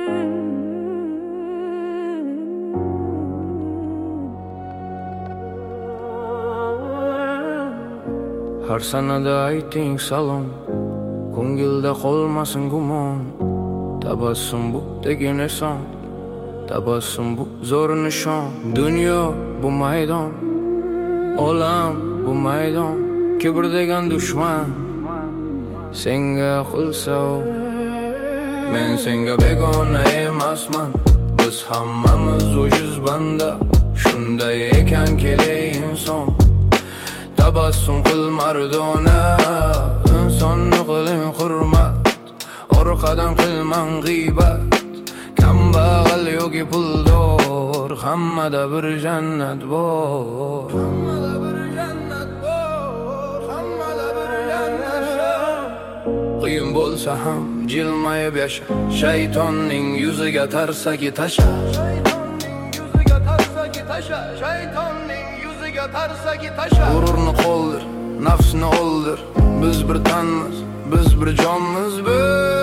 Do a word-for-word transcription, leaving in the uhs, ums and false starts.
Har sanada ayting salom, ko'ngilda qolmasin gumon. Tabassum bu degan eson, tabassum bu zo'r nishon. Dunyo bu maydon, olam bu maydon. Kibr degan dushman senga qilsa, men senga begona emasman. Biz hammamiz ojiz banda, shunday ekan kelay inson. Tabassum qil mardona, insonni qiling hurmat. Orqadan qilmang g'iybat, kambag'al yoki puldor, hammada bir jannat bor. Hammada bir jannat bor, hammada bir jannat bor. Qiyin bo'lsa ham jilmayib yasha, shaytonning yuziga tarsaki tasha. Shaytonning yuziga tarsaki tasha, shaytonning yuziga tarsaki tasha. G'ururni qoldir, nafsni o'ldir. Biz bir tanmiz, biz bir jonmiz biz.